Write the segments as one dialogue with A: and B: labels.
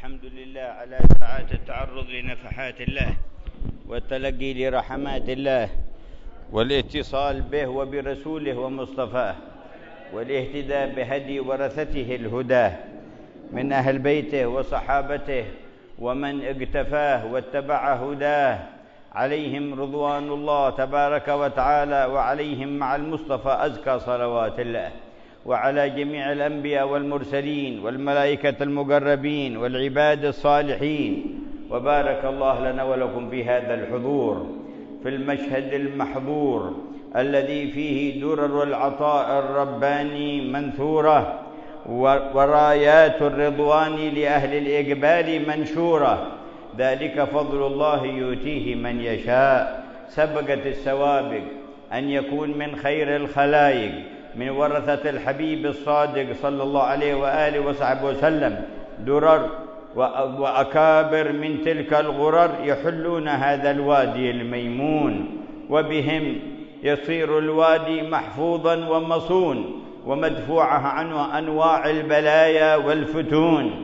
A: الحمد لله على ساعات التعرض لنفحات الله والتلقي لرحمات الله والاتصال به وبرسوله ومصطفاه والاهتداء بهدي ورثته الهداه من أهل بيته وصحابته ومن اقتفاه واتبع هداه عليهم رضوان الله تبارك وتعالى، وعليهم مع المصطفى أزكى صلوات الله، وعلى جميع الأنبياء والمرسلين والملائكة المقربين والعباد الصالحين. وبارك الله لنا ولكم في هذا الحضور في المشهد المحظور الذي فيه درر العطاء الرباني منثورة ورايات الرضوان لأهل الإقبال منشورة. ذلك فضل الله يؤتيه من يشاء. سبقت السوابق أن يكون من خير الخلائق من ورثة الحبيب الصادق صلى الله عليه وآله وصحبه وسلم درر وأكابر من تلك الغرر يحلون هذا الوادي الميمون، وبهم يصير الوادي محفوظا ومصون ومدفوعة عنه أنواع البلايا والفتون.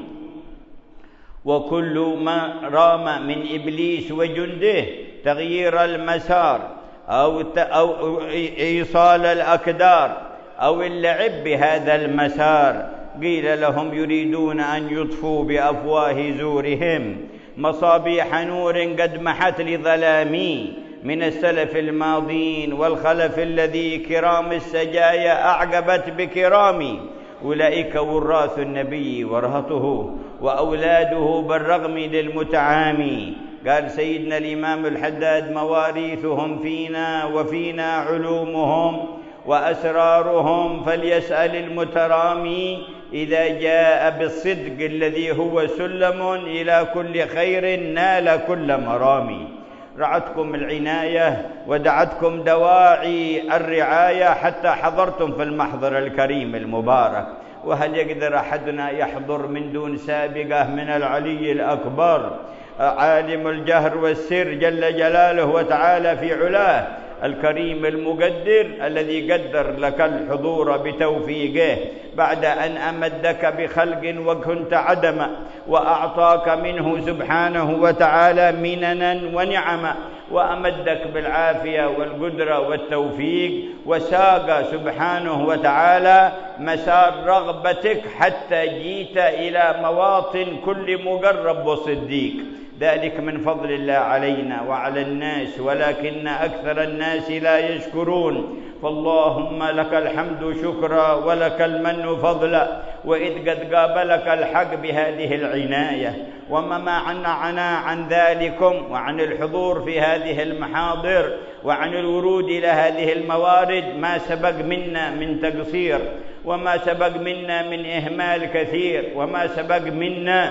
A: وكل ما رام من إبليس وجنده تغيير المسار أو إيصال الأكدار أو اللعب بهذا المسار، قيل لهم يريدون أن يطفوا بأفواه زورهم مصابيح نور قد محت لظلامي من السلف الماضين والخلف الذي كرام السجايا أعقبت بكرامي. أولئك وراث النبي ورهطه وأولاده بالرغم للمتعامي. قال سيدنا الإمام الحداد مواريثهم فينا وفينا علومهم وأسرارهم، فليسأل المترامي إذا جاء بالصدق الذي هو سلم إلى كل خير نال كل مرامي. رعتكم العناية ودعتكم دواعي الرعاية حتى حضرتم في المحضر الكريم المبارك. وهل يقدر أحدنا يحضر من دون سابقة من العلي الأكبر عالم الجهر والسر جل جلاله وتعالى في علاه الكريم المقدر الذي قدر لك الحضور بتوفيقه بعد أن أمدك بخلق وكنت عدما، وأعطاك منه سبحانه وتعالى مننا ونعما، وأمدك بالعافية والقدرة والتوفيق، وساق سبحانه وتعالى مسار رغبتك حتى جيت إلى مواطن كل مقرب وصديق. ذلك من فضل الله علينا وعلى الناس، ولكن أكثر الناس لا يشكرون. فاللهم لك الحمد شكرا ولك المن فضلا، وإذ قد قابلك الحق بهذه العناية وما منعنا عن ذلكم وعن الحضور في هذه المحاضر وعن الورود إلى هذه الموارد ما سبق منا من تقصير، وما سبق منا من إهمال كثير، وما سبق منا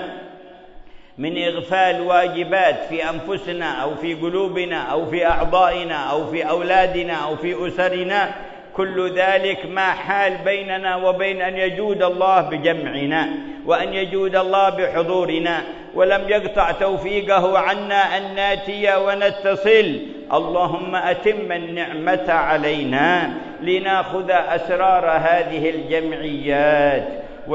A: من إغفال واجبات في أنفسنا أو في قلوبنا أو في أعضائنا أو في أولادنا أو في أسرنا. كل ذلك ما حال بيننا وبين أن يجود الله بجمعنا وأن يجود الله بحضورنا، ولم يقطع توفيقه عنا أن ناتي ونتصل. اللهم أتم النعمة علينا لنأخذ أسرار هذه الجمعيات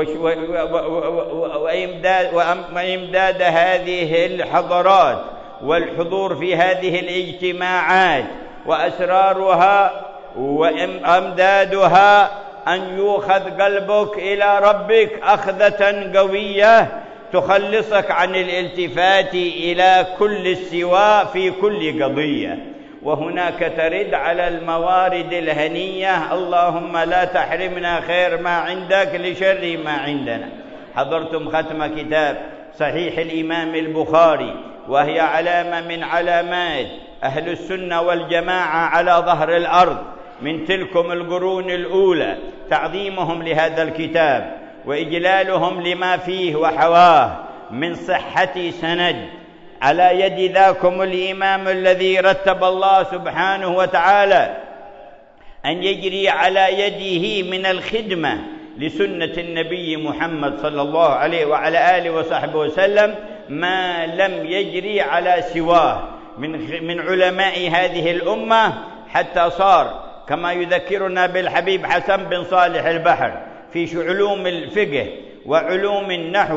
A: وإمداد هذه الحضارات والحضور في هذه الاجتماعات وأسرارها وأمدادها، أن يؤخذ قلبك إلى ربك أخذة قوية تخلصك عن الالتفات إلى كل السواء في كل قضية. وهناك ترد على الموارد الهنية، اللهم لا تحرمنا خير ما عندك لشر ما عندنا. حضرتم ختم كتاب صحيح الإمام البخاري، وهي علامة من علامات أهل السنة والجماعة على ظهر الأرض من تلكم القرون الأولى، تعظيمهم لهذا الكتاب وإجلالهم لما فيه وحواه من صحة سند على يد ذاكم الإمام الذي رتب الله سبحانه وتعالى أن يجري على يده من الخدمة لسنة النبي محمد صلى الله عليه وعلى آله وصحبه وسلم ما لم يجري على سواه من علماء هذه الأمة، حتى صار كما يذكرنا بالحبيب حسن بن صالح البحر في علوم الفقه وعلوم النحو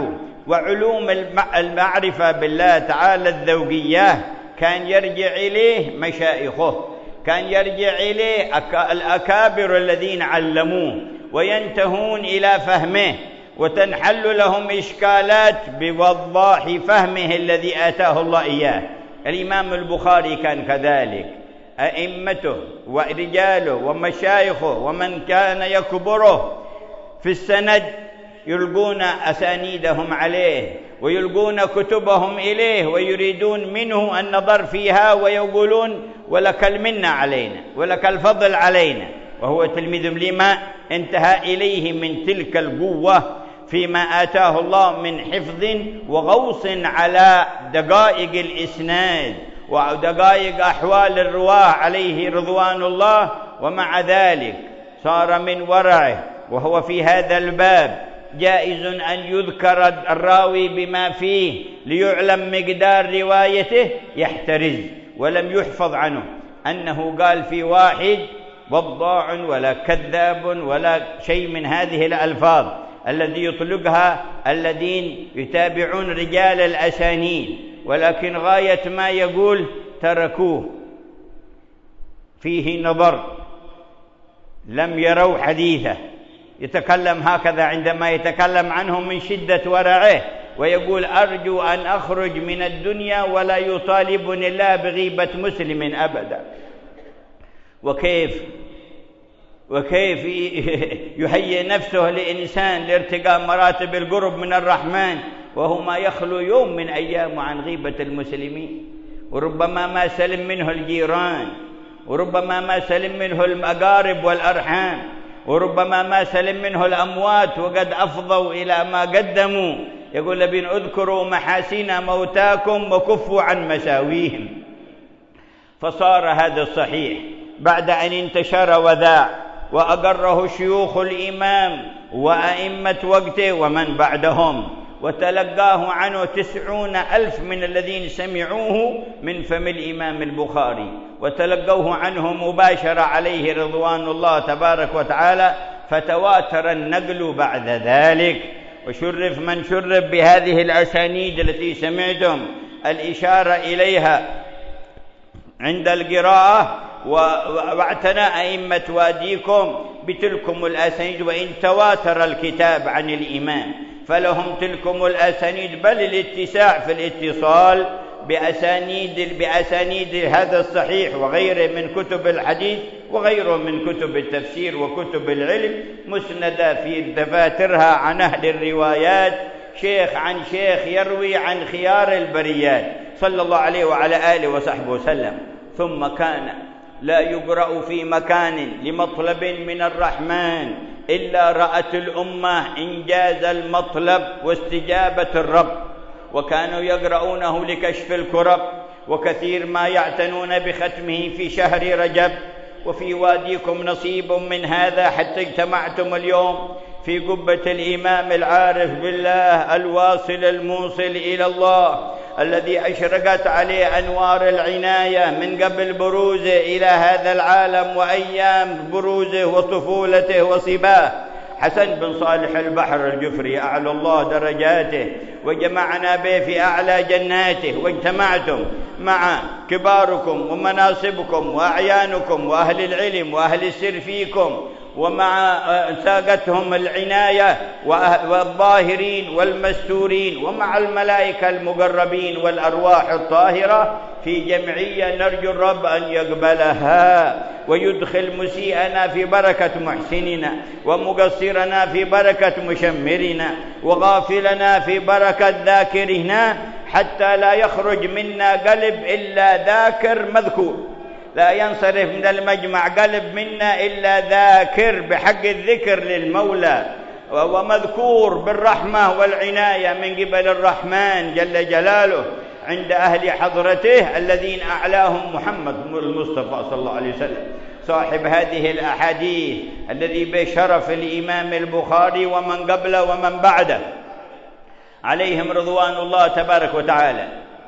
A: وعلوم المعرفة بالله تعالى الذوقية كان يرجع إليه مشايخه، كان يرجع إليه الأكابر الذين علموه وينتهون إلى فهمه، وتنحل لهم إشكالات بوضاح فهمه الذي آتاه الله إياه. الإمام البخاري كان كذلك، أئمته ورجاله ومشايخه ومن كان يكبره في السند يلقون أسانيدهم عليه ويلقون كتبهم إليه ويريدون منه النظر فيها ويقولون ولك المنة علينا ولك الفضل علينا، وهو تلميذ لما انتهى إليه من تلك القوة فيما آتاه الله من حفظ وغوص على دقائق الإسناد ودقائق أحوال الرواه عليه رضوان الله. ومع ذلك صار من ورعه وهو في هذا الباب جائز أن يذكر الراوي بما فيه ليعلم مقدار روايته يحترز، ولم يحفظ عنه أنه قال في واحد وضاع ولا كذاب ولا شيء من هذه الألفاظ الذي يطلقها الذين يتابعون رجال الأسانيد، ولكن غاية ما يقول تركوه فيه نظر لم يروا حديثه، يتكلم هكذا عندما يتكلم عنه من شدة ورعه، ويقول أرجو أن أخرج من الدنيا ولا يطالبني الله بغيبة مسلم أبدا. وكيف يهيئ نفسه لإنسان لارتقاء مراتب القرب من الرحمن وهو ما يخلو يوم من أيام عن غيبة المسلمين، وربما ما سلم منه الجيران، وربما ما سلم منه الأقارب والأرحام، وربما ما سلم منه الأموات وقد أفضوا إلى ما قدموا. يقول لبين اذكروا محاسن موتاكم وكفوا عن مساويهم. فصار هذا الصحيح بعد أن انتشر وذاع وأقره شيوخ الإمام وأئمة وقته ومن بعدهم، وتلقاه عنه 90,000 من الذين سمعوه من فم الإمام البخاري وتلقوه عنه مباشرة عليه رضوان الله تبارك وتعالى، فتواتر النقل بعد ذلك. وشرف من شرف بهذه الأسانيد التي سمعتم الإشارة إليها عند القراءة، واعتنى أئمة واديكم بتلكم الأسانيد، وإن تواتر الكتاب عن الإمام فلهم تلكم الأسانيد، بل الاتساع في الاتصال بأسانيد هذا الصحيح وغيره من كتب الحديث وغيره من كتب التفسير وكتب العلم، مسندة في دفاترها عن أهل الروايات، شيخ عن شيخ يروي عن خيار البريات صلى الله عليه وعلى آله وصحبه وسلم. ثم كان لا يقرأ في مكان لمطلب من الرحمن إلا رأت الأمة إنجاز المطلب واستجابة الرب، وكانوا يقرؤونه لكشف الكرب، وكثير ما يعتنون بختمه في شهر رجب. وفي واديكم نصيب من هذا حتى اجتمعتم اليوم في قبة الإمام العارف بالله الواصل الموصل إلى الله، الذي أشرقت عليه أنوار العناية من قبل بروزه إلى هذا العالم وأيام بروزه وطفولته وصباه، حسن بن صالح البحر الجفري أعلى الله درجاته وجمعنا به في أعلى جناته، واجتمعتم مع كباركم ومناصبكم وأعيانكم وأهل العلم وأهل السر فيكم، ومع ساقتهم العناية والظاهرين والمستورين، ومع الملائكة المقربين والأرواح الطاهرة في جمعية نرجو الرب أن يقبلها ويدخل مسيئنا في بركة محسننا، ومقصرنا في بركة مشمرنا، وغافلنا في بركة ذاكرنا، حتى لا يخرج منا قلب إلا ذاكر مذكور، لا ينصرف من المجمع قلب منا إلا ذاكر بحق الذكر للمولى ومذكور بالرحمة والعناية من قبل الرحمن جل جلاله عند أهل حضرته الذين أعلاهم محمد المصطفى صلى الله عليه وسلم صاحب هذه الأحاديث الذي بشرف الإمام البخاري ومن قبله ومن بعده عليهم رضوان الله تبارك وتعالى.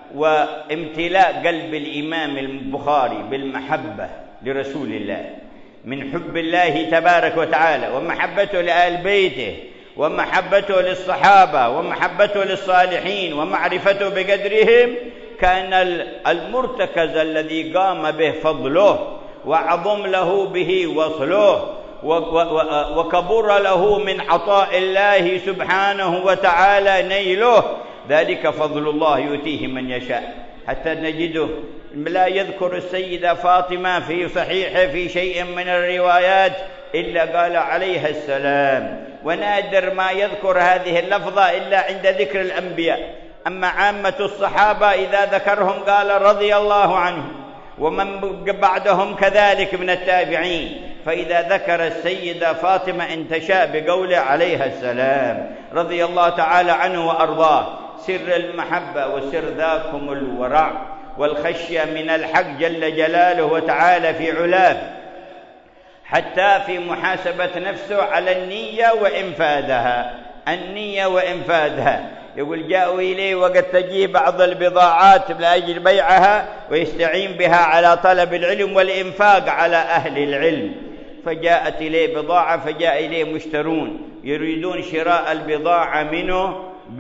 A: وامتلاء قلب الإمام البخاري بالمحبة لرسول الله من حب الله تبارك وتعالى ومحبته لآل بيته ومحبته للصحابة ومحبته للصالحين ومعرفته بقدرهم كان المرتكز الذي قام به فضله وعظم له به وصله وكبر له من عطاء الله سبحانه وتعالى نيله. ذلك فضل الله يؤتيه من يشاء. حتى نجده لا يذكر السيدة فاطمة في صحيحه في شيء من الروايات إلا قال عليها السلام، ونادر ما يذكر هذه اللفظة إلا عند ذكر الأنبياء. أما عامة الصحابة إذا ذكرهم قال رضي الله عنهم، ومن بعدهم كذلك من التابعين. فإذا ذكر السيدة فاطمة انتشأ بقوله عليها السلام رضي الله تعالى عنه وأرضاه. سر المحبة وسر ذاكم الورع والخشية من الحق جل جلاله وتعالى في علاه، حتى في محاسبة نفسه على النية وإنفاذها. النية وإنفاذها، يقول جاءوا إليه وقد تجيه بعض البضاعات لأجل بيعها ويستعين بها على طلب العلم والإنفاق على أهل العلم. فجاءت إليه بضاعة، فجاء إليه مشترون يريدون شراء البضاعة منه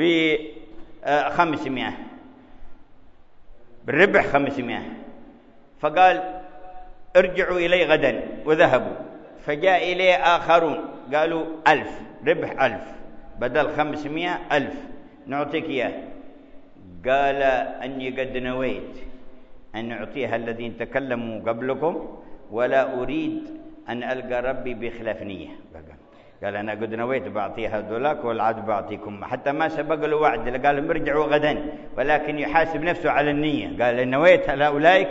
A: ب500 بالربح 500. فقال ارجعوا إلي غدا، وذهبوا. فجاء إليه آخرون قالوا 1000 ربح 1000 بدل 500 1000 نعطيك إياه. قال أني قد نويت أن أعطيها الذين تكلموا قبلكم ولا أريد أن ألقى ربي بخلاف نية. قال أنا قد نويت بعطيها ذولاك والعاد بعطيكم، حتى ما سبق له وعد. قال ارجعوا غدا، ولكن يحاسب نفسه على النية. قال نويت على أولئك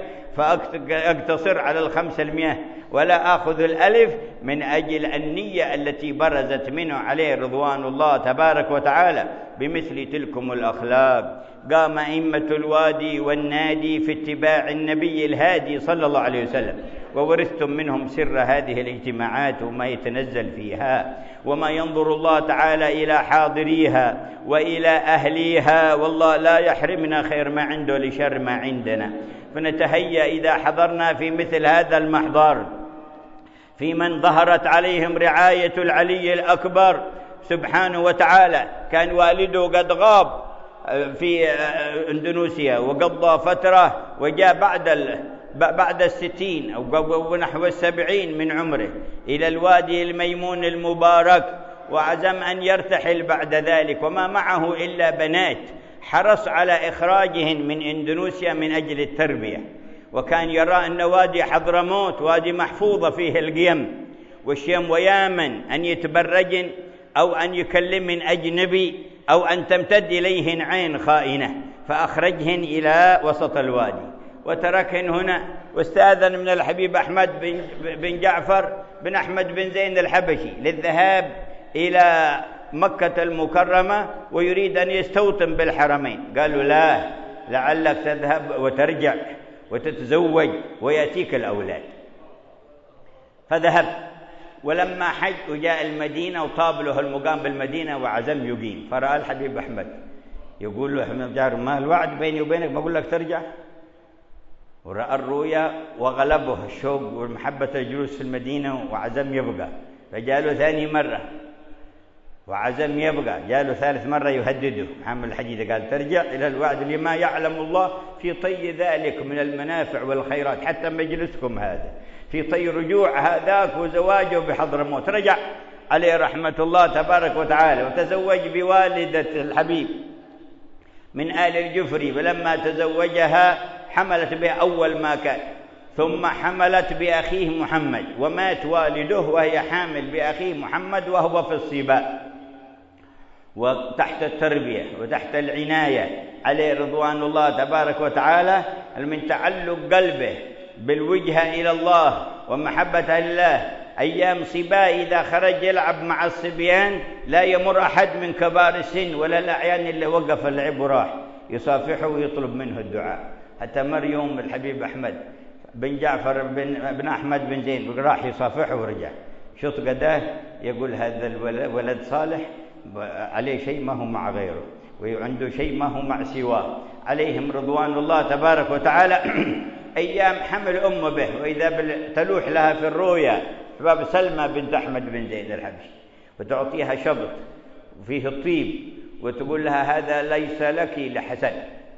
A: فأقتصر على 500 ولا آخذ 1000 من أجل النية التي برزت منه عليه رضوان الله تبارك وتعالى. بمثل تلكم الأخلاق قام أئمة الوادي والنادي في اتباع النبي الهادي صلى الله عليه وسلم، وورثتم منهم سر هذه الاجتماعات وما يتنزل فيها، وما ينظر الله تعالى إلى حاضريها وإلى أهليها، والله لا يحرمنا خير ما عنده لشر ما عندنا. فنتهيأ إذا حضرنا في مثل هذا المحضر في من ظهرت عليهم رعاية العلي الأكبر سبحانه وتعالى. كان والده قد غاب في إندونيسيا وقضى فترة، وجاء بعد 60 أو نحو 70 من عمره إلى الوادي الميمون المبارك، وعزم أن يرتحل بعد ذلك، وما معه إلا بنات. حرص على إخراجهن من إندونيسيا من أجل التربية، وكان يرى أن وادي حضرموت وادي محفوظة فيه القيم والشيم، ويامن أن يتبرجن أو أن يكلمن أجنبي أو أن تمتد إليهن عين خائنة، فأخرجهن إلى وسط الوادي وتركهن هنا. واستأذن من الحبيب أحمد بن جعفر بن أحمد بن زين الحبشي للذهاب إلى مكة المكرمة، ويريد أن يستوطن بالحرمين. قالوا لا، لعلك تذهب وترجع وتتزوج ويأتيك الأولاد. فذهب، ولما حج وجاء المدينة وطاب له المقام بالمدينة وعزم يقيم، فرأى الحبيب أحمد يقول له أحمد جار ما الوعد بيني وبينك ما أقول لك ترجع؟ ورأى الرؤيا وغلبه الشوق والمحبة الجلوس في المدينة وعزم يبقى. فجاء له ثاني مرة وعزم يبقى، جاء له ثالث مرة يهدده محمد الحجيج، قال ترجع إلى الوعد لما يعلم الله في طي ذلك من المنافع والخيرات، حتى مجلسكم هذا في طي رجوع هذاك وزواجه بحضرموت. رجع عليه رحمة الله تبارك وتعالى وتزوج بوالدة الحبيب من آل الجفري، فلما تزوجها حملت به أول ما كان، ثم حملت بأخيه محمد، ومات والده وهي حامل بأخيه محمد وهو في الصباء وتحت التربية وتحت العناية عليه رضوان الله تبارك وتعالى. من تعلق قلبه بالوجهة إلى الله ومحبة لله، أيام صباء إذا خرج يلعب مع الصبيان لا يمر أحد من كبار السن ولا الأعيان اللي وقف اللعب وراح يصافحه ويطلب منه الدعاء. حتى مر يوم الحبيب أحمد بن جعفر بن أحمد بن زين راح يصافحه ورجع، شط قداه يقول هذا الولد صالح عليه شيء ما هو مع غيره وعنده شيء ما هو مع سواه، عليهم رضوان الله تبارك وتعالى. أيام حمل أمه به، وإذا تلوح لها في الرؤيا باب سلمى بنت أحمد بن زيد الحبشي وتعطيها شبط وفيه الطيب، وتقول لها هذا ليس لك لحسن.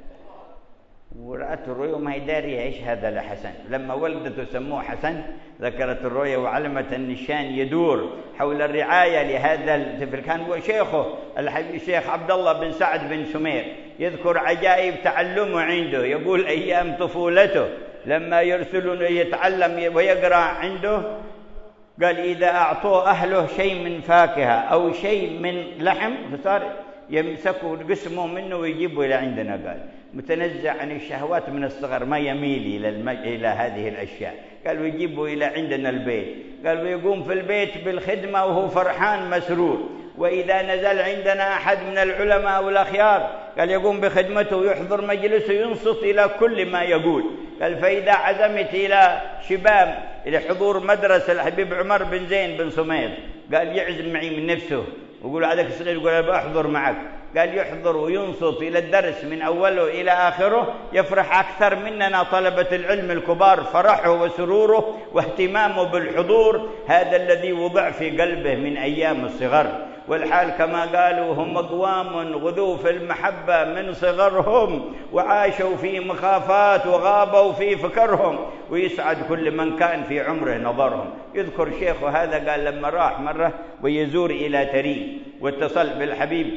A: ورأت الرؤيا وما هي دارية ايش هذا لحسن. لما ولدته سموه حسن، ذكرت الرؤيا وعلمت ان الشان يدور حول الرعاية لهذا الطفل. كان هو شيخه الشيخ عبد الله بن سعد بن سمير يذكر عجائب تعلمه عنده، يقول ايام طفولته لما يرسلون يتعلم ويقرأ عنده، قال إذا أعطوه أهله شيء من فاكهة أو شيء من لحم فصار يمسكوا قسمه منه ويجيبوا إلى عندنا. قال متنزع عن الشهوات من الصغر، ما يميل إلى هذه الأشياء. قال ويجيبوا إلى عندنا البيت. قال ويقوم في البيت بالخدمة وهو فرحان مسرور. وإذا نزل عندنا أحد من العلماء والأخيار قال يقوم بخدمته ويحضر مجلسه ينصت إلى كل ما يقول. قال فإذا عزمت إلى شباب إلى حضور مدرسة الحبيب عمر بن زين بن سمير، قال يعزم معي من نفسه ويقول هذاك الصغير يقول أنا بأحضر معك. قال يحضر وينصت إلى الدرس من أوله إلى آخره، يفرح أكثر مننا طلبة العلم الكبار، فرحه وسروره واهتمامه بالحضور هذا الذي وضع في قلبه من أيام الصغر. والحال كما قالوا هم أقوام غذوا في المحبة من صغرهم، وعاشوا في مخافات وغابوا في فكرهم، ويسعد كل من كان في عمره نظرهم. يذكر شيخه هذا قال لما راح مرة ويزور إلى تريم واتصل بالحبيب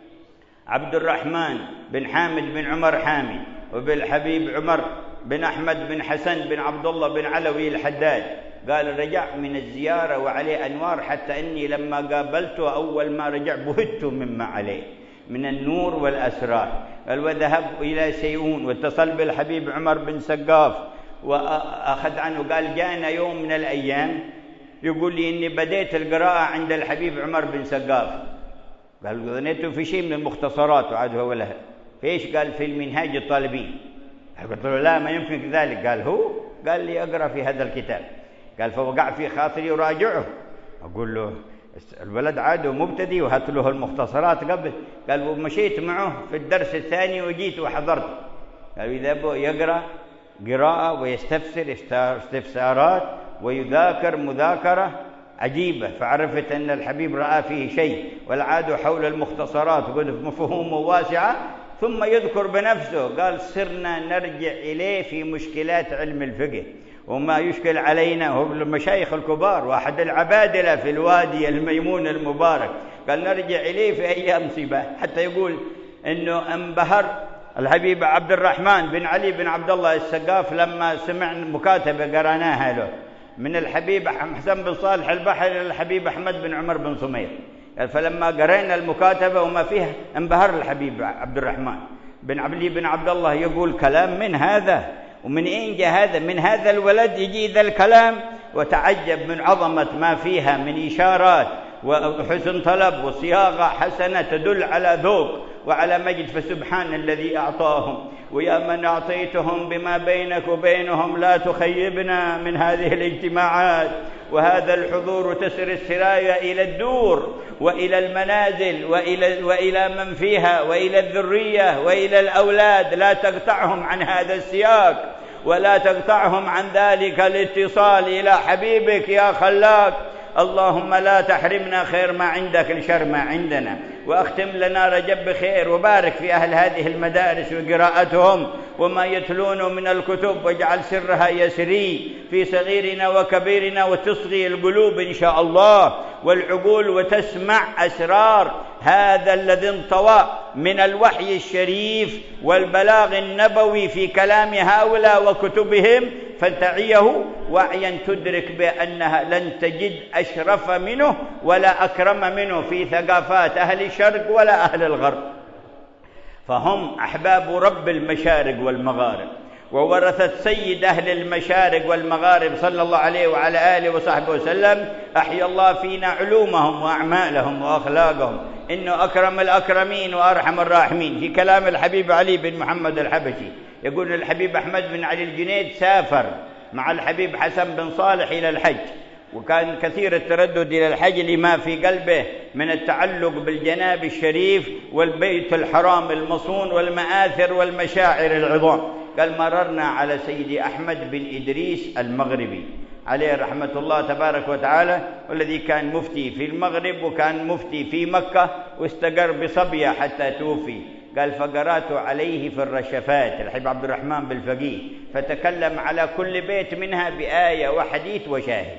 A: عبد الرحمن بن حامد بن عمر حامي وبالحبيب عمر بن أحمد بن حسن بن عبد الله بن علوي الحداد، قال رجع من الزيارة وعليه أنوار، حتى أني لما قابلته أول ما رجع بهت مما عليه من النور والأسرار. قال وذهب إلى سيئون واتصل بالحبيب عمر بن سقاف وأخذ عنه. قال جاءنا يوم من الأيام يقول لي إني بديت القراءة عند الحبيب عمر بن سقاف. قال ظنيته في شيء من المختصرات وعاد هو لها فيش؟ قال في المنهاج الطالبين. قلت له لا ما يمكن ذلك. قال هو؟ قال لي أقرأ في هذا الكتاب. قال فوقع في خاطري وراجعه. أقول له الولد عاده مبتدي وهات له المختصرات قبل. قال ومشيت معه في الدرس الثاني وجيت وحضرت. قال إذا يقرأ قراءة ويستفسر استفسارات ويذاكر مذاكرة عجيبة. فعرفت أن الحبيب رأى فيه شيء، والعاد حول المختصرات وقد مفهومه واسعة. ثم يذكر بنفسه قال صرنا نرجع إليه في مشكلات علم الفقه وما يشكل علينا. هو المشايخ الكبار واحد العبادلة في الوادي الميمون المبارك. قال نرجع إليه في أيام صباه، حتى يقول أنه انبهر الحبيب عبد الرحمن بن علي بن عبد الله السقاف لما سمع مكاتبة قرأناها له من الحبيب حسن بن صالح البحري للحبيب أحمد بن عمر بن سمير. فلما قرأنا المكاتبة وما فيها انبهر الحبيب عبد الرحمن بن علي بن عبد الله، يقول كلام من هذا ومن أين جاء هذا؟ من هذا الولد يجي ذا الكلام؟ وتعجب من عظمة ما فيها من إشارات وحسن طلب وصياغة حسنة تدل على ذوق وعلى مجد. فسبحان الذي أعطاهم، ويا من أعطيتهم بما بينك وبينهم لا تخيبنا من هذه الاجتماعات وهذا الحضور. تسر السرايا إلى الدور وإلى المنازل وإلى من فيها وإلى الذرية وإلى الأولاد، لا تقطعهم عن هذا السياق ولا تقطعهم عن ذلك الاتصال إلى حبيبك يا خلاق. اللهم لا تحرمنا خير ما عندك لشر ما عندنا، وأختم لنا رجب بخير، وبارك في أهل هذه المدارس وقراءتهم وما يتلون من الكتب، واجعل سرها يسري في صغيرنا وكبيرنا، وتصغي القلوب إن شاء الله والعقول وتسمع أسرار هذا الذي انطوى من الوحي الشريف والبلاغ النبوي في كلام هؤلاء وكتبهم، فتعيه وعيا تدرك بأنها لن تجد أشرف منه ولا أكرم منه في ثقافات أهل الشرق ولا أهل الغرب. فهم أحباب رب المشارق والمغارب، وورثت سيد أهل المشارق والمغارب صلى الله عليه وعلى آله وصحبه وسلم. أحيا الله فينا علومهم وأعمالهم وأخلاقهم، إنه أكرم الأكرمين وأرحم الراحمين. في كلام الحبيب علي بن محمد الحبشي يقول الحبيب أحمد بن علي الجنيد سافر مع الحبيب حسن بن صالح إلى الحج، وكان كثير التردد إلى الحج لما في قلبه من التعلق بالجناب الشريف والبيت الحرام المصون والمآثر والمشاعر العظام. قال مررنا على سيدي أحمد بن إدريس المغربي عليه رحمة الله تبارك وتعالى، والذي كان مفتي في المغرب وكان مفتي في مكة واستقر بصبية حتى توفي. قال فقرات عليه في الرشفات الحبيب عبد الرحمن بالفقيه، فتكلم على كل بيت منها بآية وحديث وشاهد.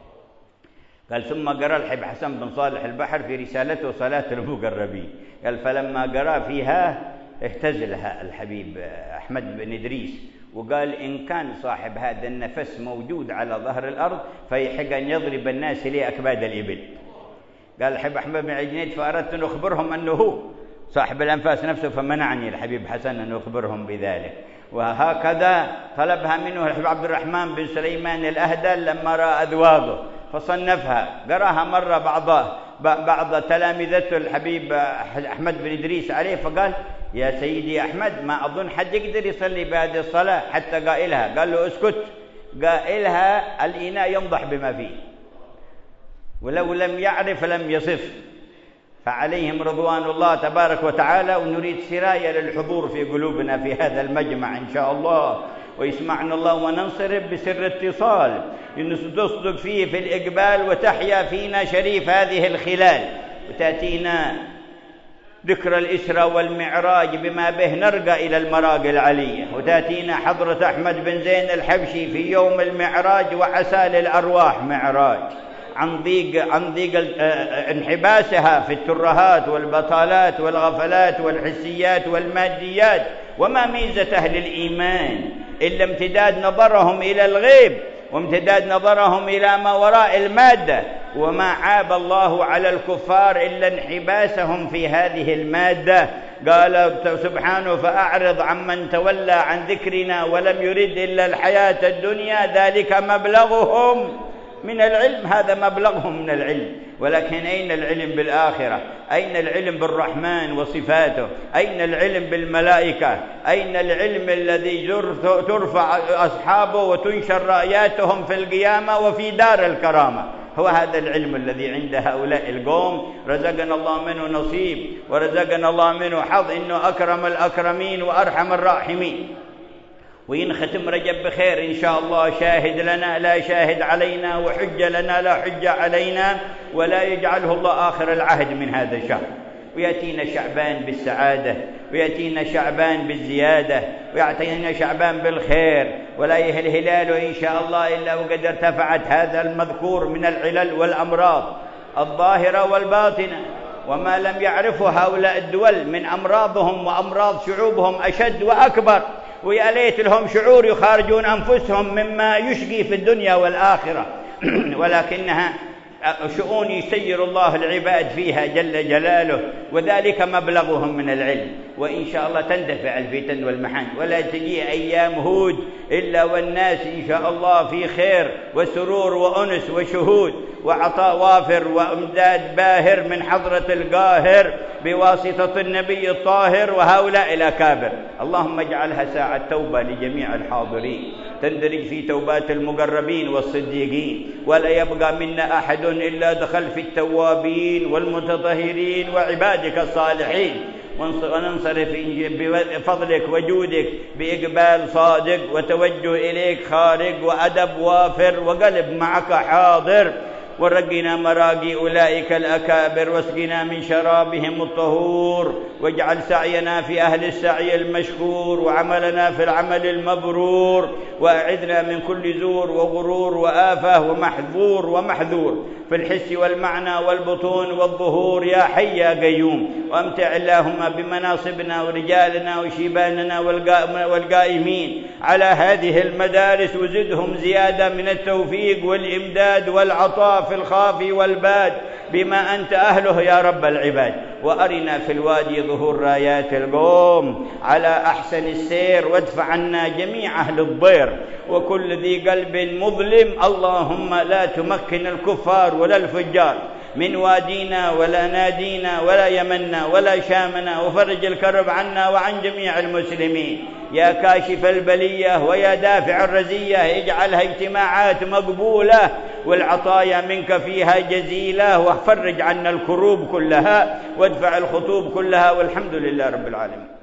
A: قال ثم قرأ الحبيب حسن بن صالح البحر في رسالته صلاة المقربين، قال فلما قرأ فيها اهتز لها الحبيب أحمد بن إدريس وقال إن كان صاحب هذا النفس موجود على ظهر الأرض فيحق أن يضرب الناس لأكباد الإبل. قال الحبيب أحمد بن عجنيد فأردت أن أخبرهم أنه هو صاحب الأنفاس نفسه، فمنعني الحبيب حسن أن أخبرهم بذلك. وهكذا طلبها منه الحبيب عبد الرحمن بن سليمان الأهدل لما رأى أذواقه فصنفها، قراها مرة بعض تلامذته الحبيب أحمد بن إدريس عليه، فقال يا سيدي أحمد ما أظن حد يقدر يصلي بهذه الصلاة حتى قائلها. قال له اسكت، قائلها الإناء ينضح بما فيه، ولو لم يعرف لم يصف. فعليهم رضوان الله تبارك وتعالى. ونريد سراية للحضور في قلوبنا في هذا المجمع إن شاء الله، ويسمعنا الله وننصرف بسر اتصال تصدق فيه في الإقبال، وتحيا فينا شريف هذه الخلال، وتأتينا ذكر الإسراء والمعراج بما به نرقى إلى المراقي العلية، وتأتينا حضرة أحمد بن زين الحبشي في يوم المعراج وعسى للأرواح معراج عن ضيق انحباسها في الترهات والبطالات والغفلات والحسيات والماديات. وما ميزة أهل الإيمان إلا امتداد نظرهم إلى الغيب وامتداد نظرهم إلى ما وراء المادة. وما عاب الله على الكفار إلا انحباسهم في هذه المادة. قال سبحانه فأعرض عمن تولى عن ذكرنا ولم يرد إلا الحياة الدنيا ذلك مبلغهم من العلم. هذا مبلغهم من العلم، ولكن أين العلم بالآخرة؟ أين العلم بالرحمن وصفاته؟ أين العلم بالملائكة؟ أين العلم الذي ترفع أصحابه وتنشر رأياتهم في القيامة وفي دار الكرامة؟ هو هذا العلم الذي عند هؤلاء القوم. رزقنا الله منه نصيب ورزقنا الله منه حظ، إنه أكرم الأكرمين وأرحم الراحمين. وينختم رجب بخير إن شاء الله، شاهد لنا لا شاهد علينا، وحجة لنا لا حجة علينا، ولا يجعله الله آخر العهد من هذا الشهر. ويأتينا شعبان بالسعادة، ويأتينا شعبان بالزيادة، ويأتينا شعبان بالخير، ولا يهل هلاله إن شاء الله إلا وقد ارتفعت هذا المذكور من العلل والأمراض الظاهرة والباطنة. وما لم يعرفه هؤلاء الدول من أمراضهم وأمراض شعوبهم أشد وأكبر، ويا ليت لهم شعور يخارجون أنفسهم مما يشقي في الدنيا والآخرة. ولكنها شؤون يسير الله العباد فيها جل جلاله، وذلك مبلغهم من العلم. وإن شاء الله تندفع الفتن والمحن، ولا تجي أيام هود إلا والناس إن شاء الله في خير وسرور وأنس وشهود وعطاء وافر وإمداد باهر من حضرة القاهر بواسطة النبي الطاهر وهؤلاء الأكابر. اللهم اجعلها ساعة توبة لجميع الحاضرين، تندرج في توبات المقربين والصديقين، ولا يبقى منا أحد إلا دخل في التوابين والمتطهرين وعبادك الصالحين. وننصرف بفضلك وجودك بإقبال صادق وتوجه إليك خارق وأدب وافر وقلب معك حاضر. ورقنا مراقي أولئك الأكابر، واسقنا من شرابهم الطهور، واجعل سعينا في أهل السعي المشكور، وعملنا في العمل المبرور، وأعذنا من كل زور وغرور وآفة ومحظور ومحذور في الحس والمعنى والبطون والظهور يا حي يا قيوم. وامتع اللهم بمناصبنا ورجالنا وشيباننا والقائمين على هذه المدارس، وزدهم زيادة من التوفيق والإمداد والعطاء في الخافي والباد بما أنت أهله يا رب العباد. وأرنا في الوادي ظهور رايات القوم على أحسن السير، وادفع عنا جميع أهل الضير وكل ذي قلب مظلم. اللهم لا تمكن الكفار ولا الفجار من وادينا ولا نادينا ولا يمنا ولا شامنا، وفرج الكرب عنا وعن جميع المسلمين يا كاشف البلية ويا دافع الرزية. اجعلها اجتماعات مقبولة والعطايا منك فيها جزيلة، وفرج عنا الكروب كلها وادفع الخطوب كلها، والحمد لله رب العالمين.